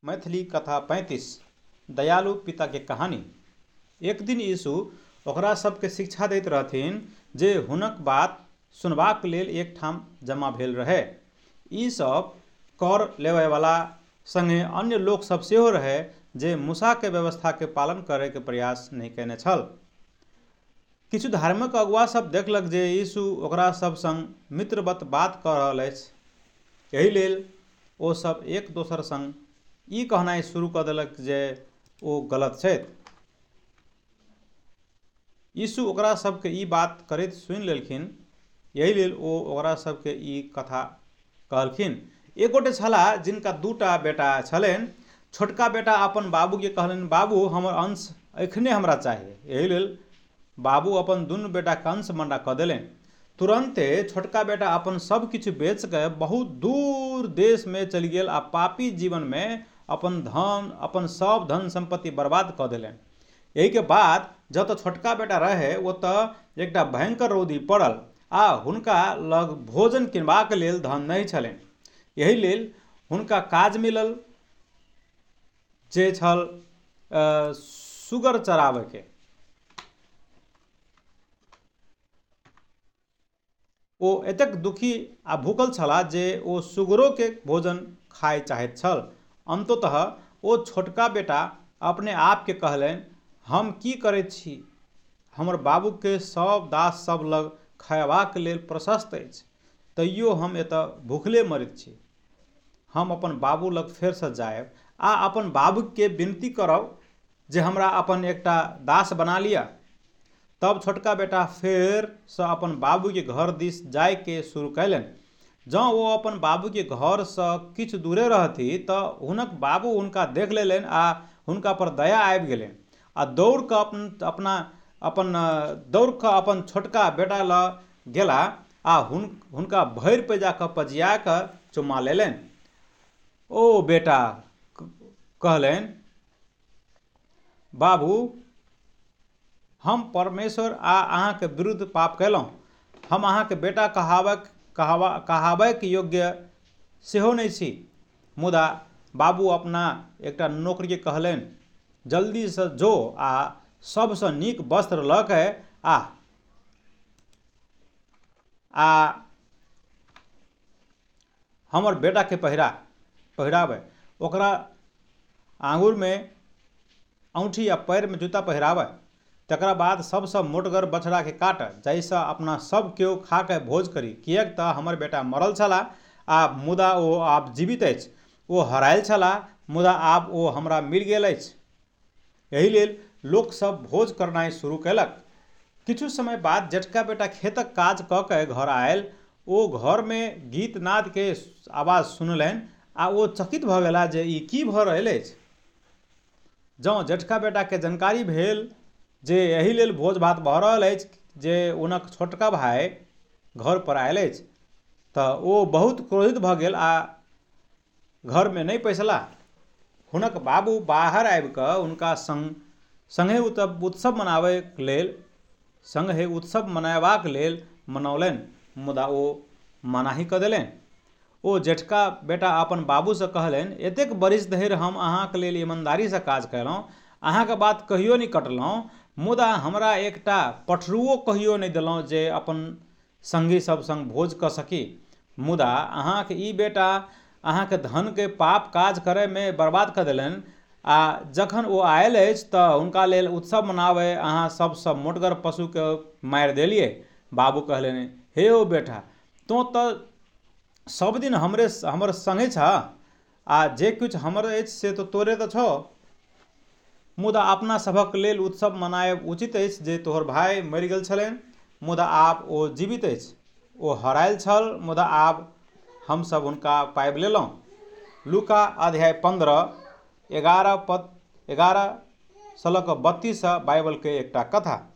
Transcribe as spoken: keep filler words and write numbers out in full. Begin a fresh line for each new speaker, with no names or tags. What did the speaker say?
मैथिली कथा पैंतीस दयालु पिता के कहानी। एक दिन यीशु ओकरा सबके शिक्षा दैत रहथिन जे हुनक बात सुनबाक लेल एक ठाम जमा भेल रहे। ई सब कर लेबयवला संगे अन्य लोक सब सेहो रहे जे मूसा के व्यवस्था के पालन करे के प्रयास नहीं केने छल। किछु धार्मिक अगुआ सब देखलक जे यीशु ओकरा सब संग मित्रवत बात कऽ रहल अछि। एहि लेल ओ सब एक दोसर संग ई कहनाइ शुरू कऽ देलक जे ओ गलत छथि। यीशु ओकरा सबके ई बात करैत सुनि लेलखिन। यही लेल ओ ओकरा सबके ई कथा कहलखिन। एक गोटे छलाह जिनका दूटा बेटा छलनि। छोटका बेटा अपन बाबू के कहलनि, बाबू हमर अंश एखने हमरा चाहिए। एहि लेल बाबू अपन दुनू बेटा के अंश मन्डा कऽ देलनि। तुरंते छोटका बेटा अपन सब किछु बेच के बहुत दूर देश में चलि गेल आ पापी जीवन में अपन धन अपन सब धन संपत्ति बर्बाद कऽ देलनि। एहि के बाद जतऽ छोटका बेटा रहे ओतऽ एकटा भयंकर रौदी पड़ल आ हुनका लग भोजन किनबाक लेल धन नहि छलनि। एहि लेल हुनका काज मिलल जे छल सुगर चराबै के। ओ एतेक दुखी आ भूखल छलाह जे ओ सुगरो के भोजन खाय चाहैत छल। अंततः ओ छोटका बेटा अपने आप के कहलनि, हम की करैत छी? हमर बाबू के सब दास सब लग खयबाक लेल प्रशस्त अछि, तैयो हम एतऽ भूखले मरैत छी। हम अपन बाबू लग फेरसँ जायब आ अपन बाबू के विनती करब जे हमरा अपन एकटा दास बना लिअ। तब छोटका बेटा फेरसँ अपन बाबू के घर दिस जाय के शुरू कयलनि। जँ ओ अपन बाबू के घर सँ किछु दूरे रहथि तऽ हुनक बाबू हुनका देख लेलनि आ हुनका पर दया आबि गेलनि आ दौड़ कऽ अपन अपना अपन दौड़ कऽ अपन छोटका बेटा लग गेला आ हुन हुनका भरि पैजा कऽ पजिया कऽ चुम्मा लेलनि। ओ बेटा, कहलनि, बाबू, हम परमेश्वर आ अहाँके विरुद्ध पाप कयलहुँ। हम अहाँके बेटा कहाबक कहावा कहाबैक योग्य सेहो नहि छी। मुदा बाबू अपना एकटा नौकरी के कहलनि, जल्दी से जो आ सबसँ नीक वस्त्र लऽ कऽ आ आ हमर बेटा के पहिरा पहिराबै। ओकरा आंगुर में औँठी आ पैर में जूता पहिराबै। तकरा बाद सबसँ मोटगर बछड़ा के काट, जाहिसँ अपना सब केओ खा के भोज करी। किएक तऽ हमर बेटा मरल छलाह आ मुदा ओ आब जीवित अछि, ओ हरायल छलाह मुदा आब ओ हमरा मिल गेल अछि। एहि लेल लोक सब भोज करनाइ शुरू कयलक। किछु समय बाद जेठका बेटा खेतक काज कऽ के घर आयल। ओ घर में गीत नाद के आवाज सुनलनि आ ओ चकित भऽ गेला जे ई की भऽ रहल अछि। जँ जेठका बेटा के जानकारी भेल जे एहि लेल भोज भात भऽ रहल अछि जे हुनक छोटका भाई घर पर आयल अछि, तऽ ओ बहुत क्रोधित भऽ गेल आ घर में नहि पैसलाह। हुनक बाबू बाहर आबि कऽ हुनका संग संगे उत्सव मनाबै लेल संगे उत्सव मनायबाक लेल मनौलनि, मुदा ओ मनाही कऽ देलनि। ओ जेठका बेटा अपन बाबूसँ कहलनि, एतेक बरिस धरि हम अहाँक लेल ईमानदारीसँ काज कयलहुँ, अहाँके बात कहियो नहि कटलहुँ, मुदा हमरा एकटा पठरुओ कहियो नहि देलहुँ जे अपन संगी सब संग भोज कऽ सकी। मुदा अहाँके ई बेटा अहाँके धन के पाप काज करे में बर्बाद कऽ देलनि आ जखन ओ आयल अछि तऽ हुनका लेल उत्सव मनाबै अहाँ सबसँ मोटगर पशु के मारि देलियै। बाबू कहलनि, हे ओ बेटा, तो तऽ सब दिन हमरे हमर संगे छ आ जे किछु हमर अछि से तो तोरे तऽ छौ। मुदा अपना सभक लेल उत्सव मनायब उचित अछि जे तोहर भाई मरि गेल छलनि मुदा आब ओ जीवित अछि। ओ हरायल छल मुदा आब हमसभ हुनका पाबि लेलहुँ। लूका अध्याय पंद्रह एगारह पद एगारह सँ लऽ कऽ बत्तीस बाइबल के एकटा कथा।